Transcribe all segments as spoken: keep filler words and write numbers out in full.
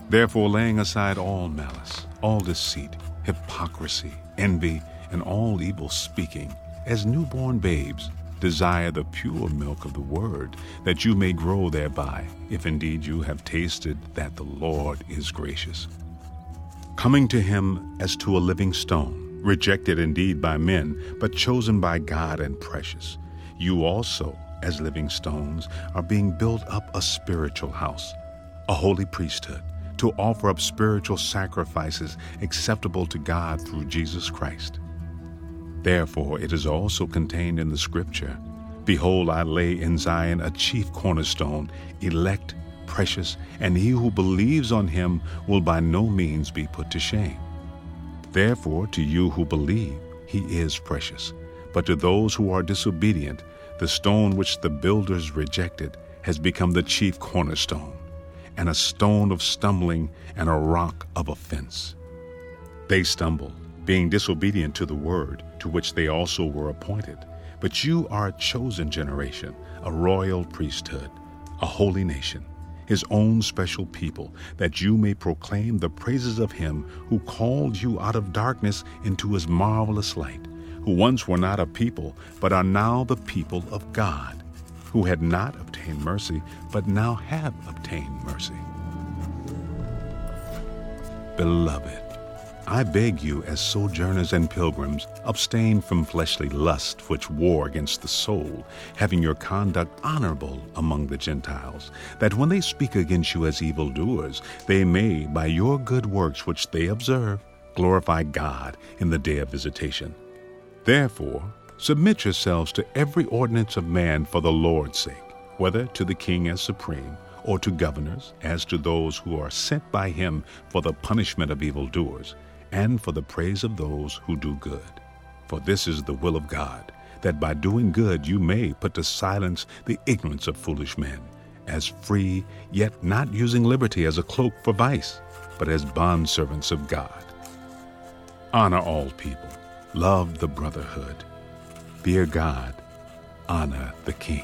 Therefore, laying aside all malice, all deceit, hypocrisy, envy, and all evil speaking, as newborn babes, desire the pure milk of the word, that you may grow thereby, if indeed you have tasted that the Lord is gracious. Coming to him as to a living stone, rejected indeed by men, but chosen by God and precious, you also, as living stones, are being built up a spiritual house, a holy priesthood, to offer up spiritual sacrifices acceptable to God through Jesus Christ. Therefore it is also contained in the Scripture, Behold, I lay in Zion a chief cornerstone, elect, precious, and he who believes on him will by no means be put to shame. Therefore to you who believe, he is precious. But to those who are disobedient, the stone which the builders rejected has become the chief cornerstone, and a stone of stumbling and a rock of offense. They stumbled, being disobedient to the word to which they also were appointed. But you are a chosen generation, a royal priesthood, a holy nation, his own special people, that you may proclaim the praises of him who called you out of darkness into his marvelous light, who once were not a people, but are now the people of God, who had not obtained mercy, but now have obtained mercy. Beloved, I beg you, as sojourners and pilgrims, abstain from fleshly lust which war against the soul, having your conduct honorable among the Gentiles, that when they speak against you as evildoers, they may, by your good works which they observe, glorify God in the day of visitation. Therefore, submit yourselves to every ordinance of man for the Lord's sake, whether to the king as supreme, or to governors, as to those who are sent by him for the punishment of evildoers, and for the praise of those who do good. For this is the will of God, that by doing good you may put to silence the ignorance of foolish men, as free, yet not using liberty as a cloak for vice, but as bondservants of God. Honor all people, love the brotherhood, fear God, honor the king.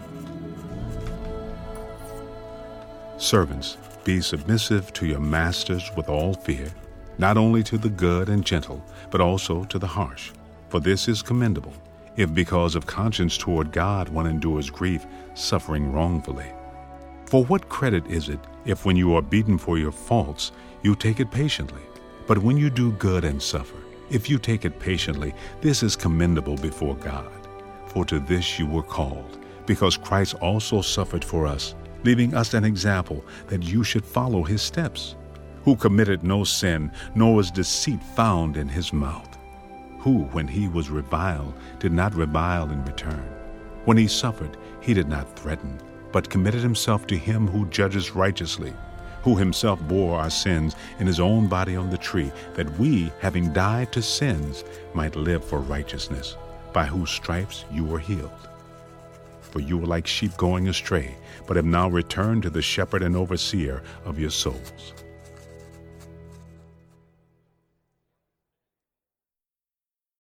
Servants, be submissive to your masters with all fear, not only to the good and gentle, but also to the harsh. For this is commendable, if because of conscience toward God one endures grief, suffering wrongfully. For what credit is it if when you are beaten for your faults, you take it patiently? But when you do good and suffer, if you take it patiently, this is commendable before God. For to this you were called, because Christ also suffered for us, leaving us an example that you should follow his steps, who committed no sin, nor was deceit found in his mouth, who, when he was reviled, did not revile in return. When he suffered, he did not threaten, but committed himself to him who judges righteously, who himself bore our sins in his own body on the tree, that we, having died to sins, might live for righteousness, by whose stripes you were healed. For you were like sheep going astray, but have now returned to the shepherd and overseer of your souls.